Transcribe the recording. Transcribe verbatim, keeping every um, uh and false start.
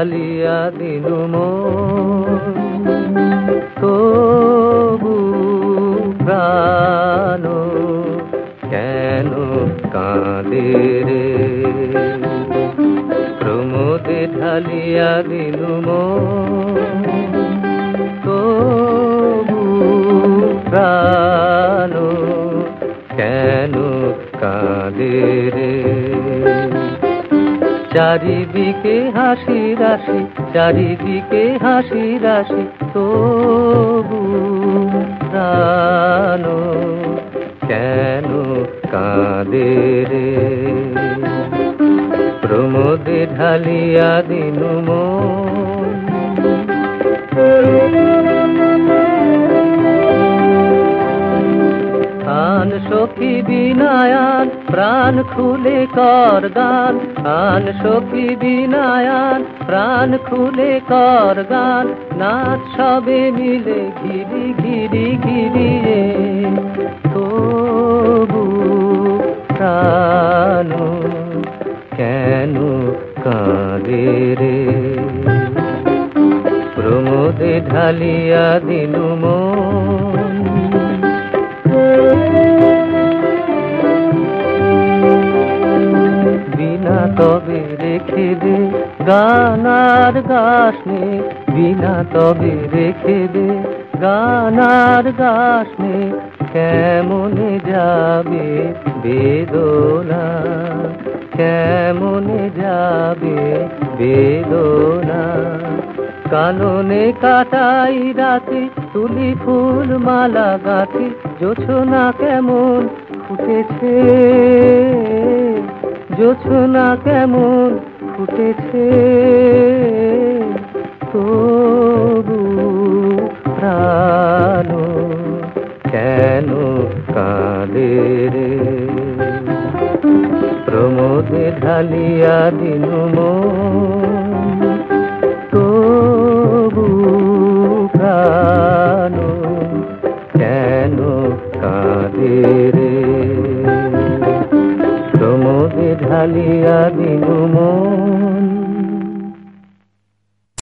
ঢালিয়া দিনু মন, তবু প্রাণ কেন কাঁদে রে? প্রমোদে ঢালিয়া দিনু মন, তবু প্রাণ কেন কাঁদে রে? চারিদিকে হাসি রাশি, চারিদিকে হাসি রাশি, তবু প্রাণ কেন কাঁদে রে? প্রমোদে ঢালিয়া দিনু মন। আন সখী বিনায়ান প্রাণ খুলে কর গান, আন সখী বিনায়ান প্রাণ খুলে কর গান, নাচ সবে মিলে ঘিরি ঘিরি ঘিরিয়ে, তবু প্রাণ কেন কাঁদে রে? প্রমোদে ঢালিয়া দিনু মন। বিনা তবে রেখে দে গানার গাসনে, বিনা তবে রেখে দে গানার গাসনে, কেমনে যাবে বেদনা, কেমনে যাবে বেদনা? কাননে কাটাই রাতে তুলি ফুল মালা গাঁথি, জোছনা কেমন ফুটেছে, জোছনা কেমন ফুটেছে, তবু প্রাণ কেন কাঁদে রে? প্রমোদে ঢালিয়া দিনু মন।